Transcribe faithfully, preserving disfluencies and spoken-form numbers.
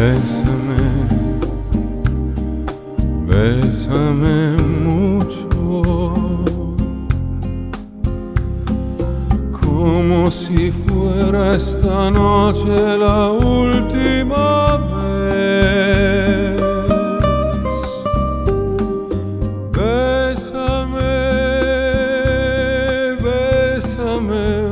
Bésame, bésame mucho, como si fuera esta noche la última vez. Bésame, bésame